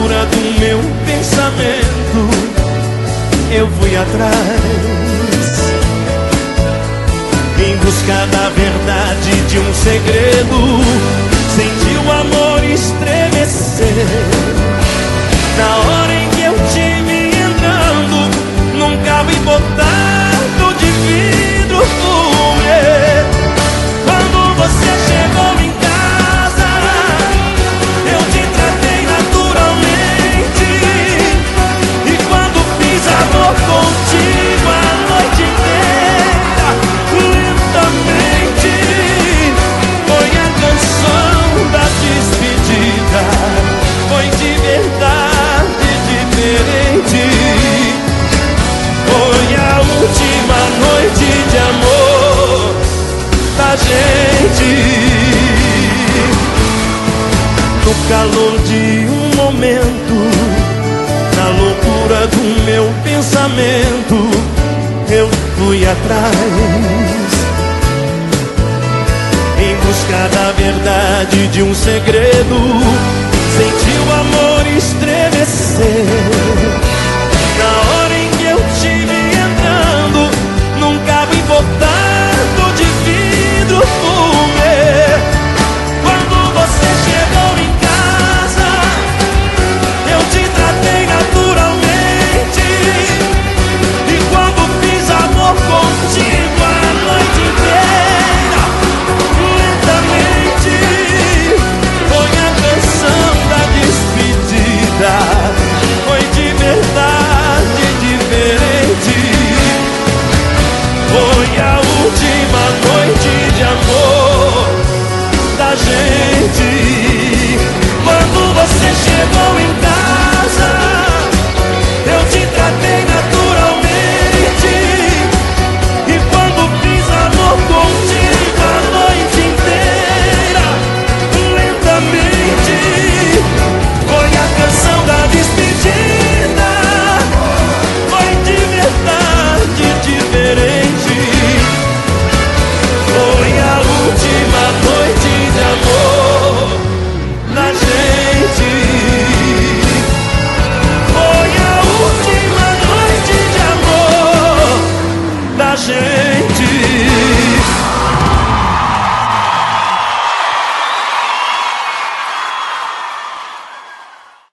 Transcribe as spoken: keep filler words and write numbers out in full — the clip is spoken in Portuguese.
loucura do meu pensamento, eu fui atrás, em busca da verdade de um segredo. Senti o amor estremecer na hora em que eu te vi entrando num carro importado de vidro fumê. Quando você chegou em casa, eu te tratei naturalmente, e quando fiz amor contigo a noite inteira, lentamente, foi a canção da despedida. Foi de verdade diferente. Foi a última noite de amor da gente. No calor de um momento, na loucura do meu pensamento, eu fui atrás, em busca da verdade de um segredo. Senti o amor estremecer